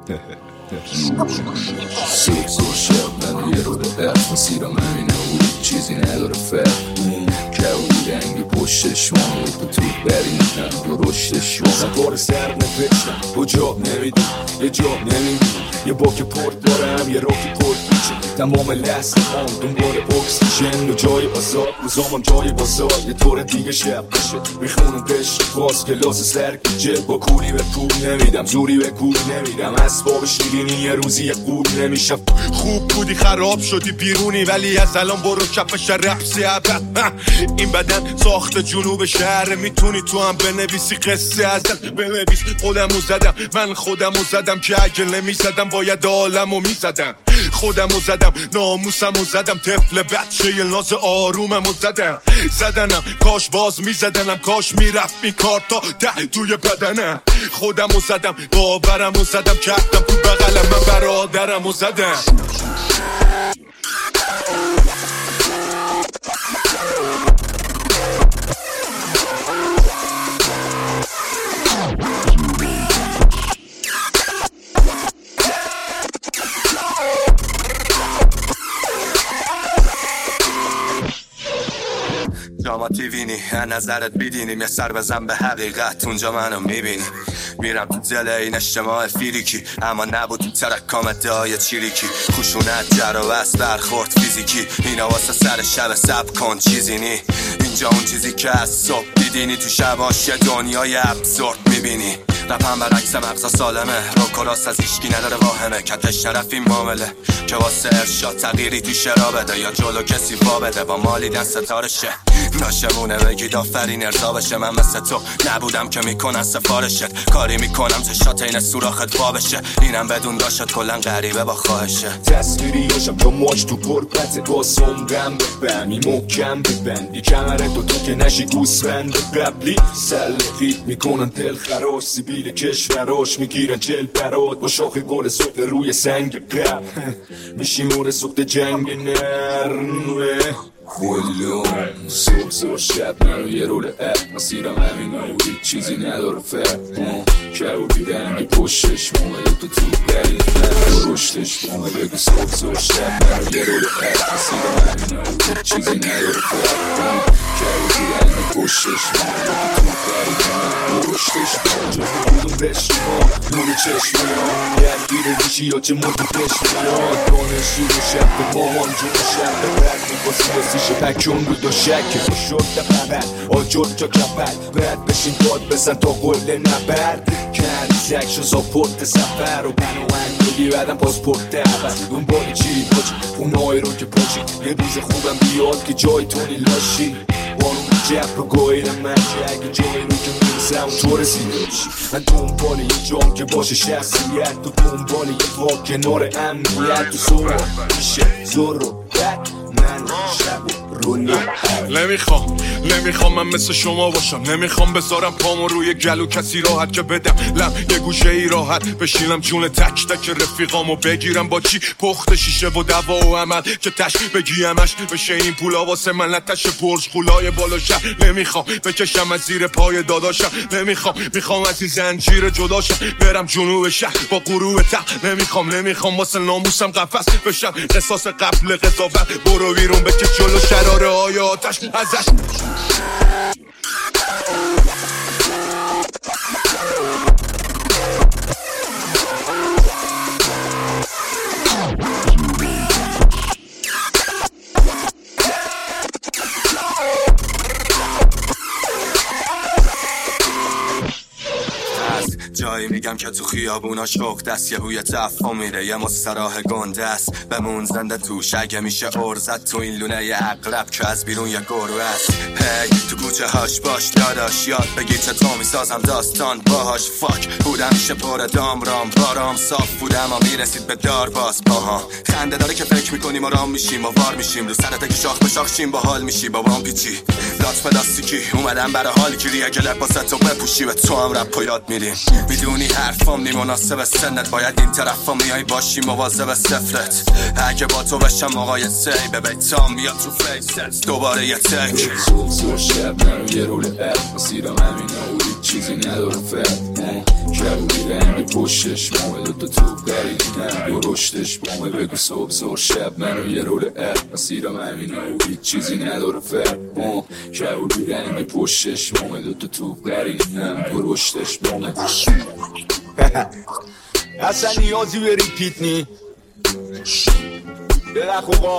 صبح شب من یه رو به حرف مسیرم همینه و چیزی نداره فرق کهوی رنگی پشتش من تو تو برینم و رشتش من سفار سر نپشتم کجا نمیدیم یه جا نمیدیم یه باک پورت دارم یه راکی پورت بیچه تمام لحظه هم دنبال اکسیژن و جای بازار روزامم جای بازار یه طور دیگه شب بشه میخونم پشت باز کلاس سرگیجه با کولی به پول نمیدم زوری به کول نمیدم اسباب شیرینی یه روزی قول نمیشم خوب بودی خراب شدی بیرونی ولی از الان برو کف شرفسی ابد این بدن ساخت جنوب شهر میتونی تو هم بنویسی قصه ازل بنویس خودمو زدم من خودمو زدم که اگه نمیزدم باید عالمو میزدم خودمو زدم ناموسمو زدم طفل بچه ناز آروممو زدنم کاش باز میزدنم کاش میرفت این کار تا ته توی بدنم خودمو زدم باورمو زدم کردم تو بغلم من برادرمو زدم جاما تیوینی نظرت بیدینیم یه سر بزن به حقیقت اونجا منو میبینی میرم تو دل این اجتماع فیریکی اما نبود تو ترکام ادعای چیریکی خشونت جر و بس برخورد فیزیکی اینا واسه سر شب سب کن چیزی نی اینجا اون چیزی که از صبح دیدینی تو شباش یه دنیای ابزورد میبینی رپم برعکس مغزا سالمه رو کلاس از ایشکی نداره واهمه کتش نرف این معامله که واسه ارشاد تغییری تو شرا بده یا جلو کسی وا بده با مالیدن ستارشه ناشمونه بگید آفرین ارضا بشه من مثل تو نبودم که میکنن سفارشت کاری میکنم چشات این سوراخت وا بشه اینم بدون داشت کلن غریبه با خواهشه تصویری هاشم تا ماچ تو پرپته با سمرم ببمی محکم ببندی کمره تو که نشی گوسفند قبلی سلقیت میکنن دل خراش سیبیل کشوراش میگیرن جل برات با شاخ گل سخت روی سنگ قبل میشی مور سخت جنگ نرمه کلون صبح شب منو یه رول اپ مسیرم همینه و هیچ چیزی نداره فرق کرو دیدنی پشتش مونه تو تو برید من رشتش مونه بگو صبح شب منو یه رول اپ مسیرم همینه و هیچ چیزی نداره فرق کرو دیدنی پشتش مونه تو تو برید من رشتش مونه جا بودم بشما نون چشمه ها یک گیره دیشی یا چه مرد پشمه ها دانشی رو شب به مامان جون شب به برد میباسی شیشه پکون بود و شکه شد دقبر آجر جا کپر رد بشین داد بزن تا قله نبرد کردی زک شو زاپورت سفر و بناوند بگی بعدم پاسپورت دعبت دنبالی چی باجی اونایی رو که پاچی یه روز خوبم بیاد که جای تونی لاشی بانون جب رو گاهیدم من که اگه جایی رو که میرسم تو رسیده بشی من دنبال یه جام که باشه شخصیت تو دنبال یه با کنار امنیت تو سورا میشه زور رو بد من شب نمیخوام من مثل شما باشم نمیخوام بذارم پامو روی گلو کسی راحت که بدم لم یه گوشه ای راحت بشینم جون تک تک رفیقامو بگیرم با چی پخت شیشه و دوا و عمل که تش بگیمش بشه این پولا واسه من نتش برج خولای بالا شهر نمیخوام بکشم از زیر پای داداشم میخوام از این زنجیر جداشم برم جنوب شهر با غروب ته نمیخوام واسه ناموسم قفس بشم قصاص قبل قضاوت برو بیرون بکش جلو شراره های آتش ازش جایی میگم که تو خیابونا شوق دست یه بوی تفاهم میره یه مستراح گنده است بمون زنده توش اگه میشه ارزت تو این لونه یه عقرب که از بیرون یه گروه است هی تو کوچه هاش باش داداش یاد بگی چطور میسازم داستان باهاش فاک بودم میشه پر دامرام بارام صاف بودم و میرسید به دار باز باها خنده داره که فکر میکنیم و رام میشیم و وار میشیم رو سرت که شاخ به شاخ شیم باحال میشی بابام پیچی دات پلاستیکی اومدم برای حالی که ریه لباستو بپوشی و تو هم رپ یاد میریم میدونی حرفام نی مناسب سنت، باید این طرفا میای باشی مواظب صفرت. اگه با تو بشم آقای سی به بیتام میاد تو فیست دوباره یه تک. صبح شب منو یه رول اپ مسیرم همینه و هیچ چیزی نداره فرد. شب رنگ پشتش مامه دوتا توب دریدم یا رشتش مامه بگو صبح شب منو یه رول اپ مسیرم همینه و هیچ چیزی نداره فرد. شب رنگ پشتش مامه دوتا توب دریدم یا رشتش مامه. اصلا نیازی به ریپیت نی بده خوبا